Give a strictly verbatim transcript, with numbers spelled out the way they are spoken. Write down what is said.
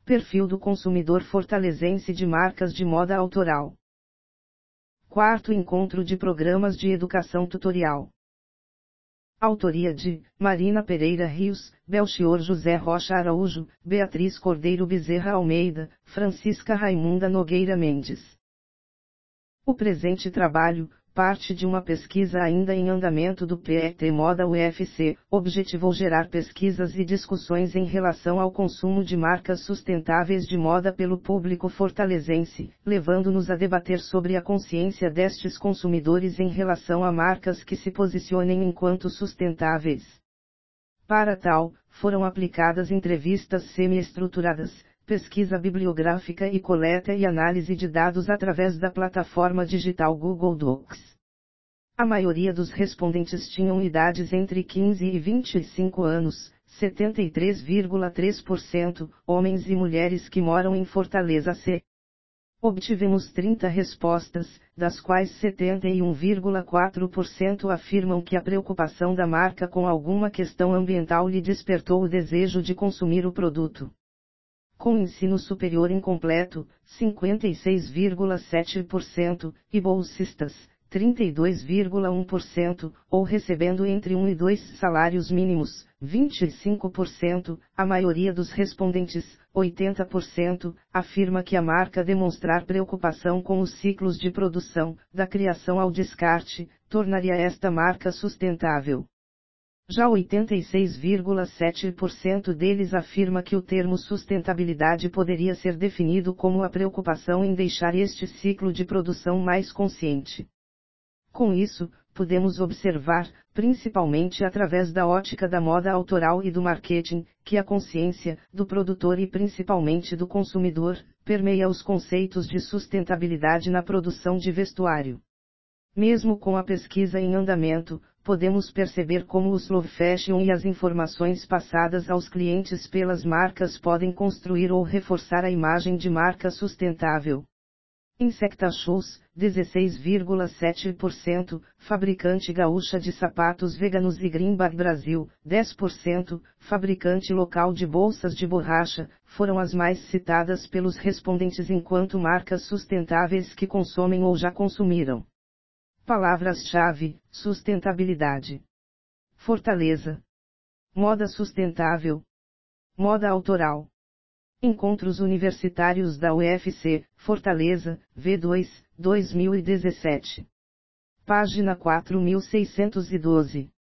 Perfil do consumidor fortalezense de marcas de moda autoral. Quarto encontro de programas de educação tutorial. Autoria de Marina Pereira Rios, Belchior José Rocha Araújo, Beatriz Cordeiro Bezerra Almeida, Francisca Raimunda Nogueira Mendes. O presente trabalho, parte de uma pesquisa ainda em andamento do P E T Moda U F C, objetivou gerar pesquisas e discussões em relação ao consumo de marcas sustentáveis de moda pelo público fortalezense, levando-nos a debater sobre a consciência destes consumidores em relação a marcas que se posicionem enquanto sustentáveis. Para tal, foram aplicadas entrevistas semi-estruturadas, pesquisa bibliográfica e coleta e análise de dados através da plataforma digital Google Docs. A maioria dos respondentes tinham idades entre quinze e vinte e cinco anos, setenta e três vírgula três por cento, homens e mulheres que moram em Fortaleza C. Obtivemos trinta respostas, das quais setenta e um vírgula quatro por cento afirmam que a preocupação da marca com alguma questão ambiental lhe despertou o desejo de consumir o produto. Com ensino superior incompleto, cinquenta e seis vírgula sete por cento, e bolsistas, trinta e dois vírgula um por cento, ou recebendo entre um e dois salários mínimos, vinte e cinco por cento, a maioria dos respondentes, oitenta por cento, afirma que a marca demonstrar preocupação com os ciclos de produção, da criação ao descarte, tornaria esta marca sustentável. Já oitenta e seis vírgula sete por cento deles afirma que o termo sustentabilidade poderia ser definido como a preocupação em deixar este ciclo de produção mais consciente. Com isso, podemos observar, principalmente através da ótica da moda autoral e do marketing, que a consciência, do produtor e principalmente do consumidor, permeia os conceitos de sustentabilidade na produção de vestuário. Mesmo com a pesquisa em andamento, podemos perceber como o slow fashion e as informações passadas aos clientes pelas marcas podem construir ou reforçar a imagem de marca sustentável. Insecta Shoes, dezesseis vírgula sete por cento, fabricante gaúcha de sapatos veganos e Greenbag Brasil, dez por cento, fabricante local de bolsas de borracha, foram as mais citadas pelos respondentes enquanto marcas sustentáveis que consomem ou já consumiram. Palavras-chave: sustentabilidade, Fortaleza, moda sustentável, moda autoral. Encontros Universitários da U F C, Fortaleza, V dois, dois mil e dezessete. Página quatro mil seiscentos e doze.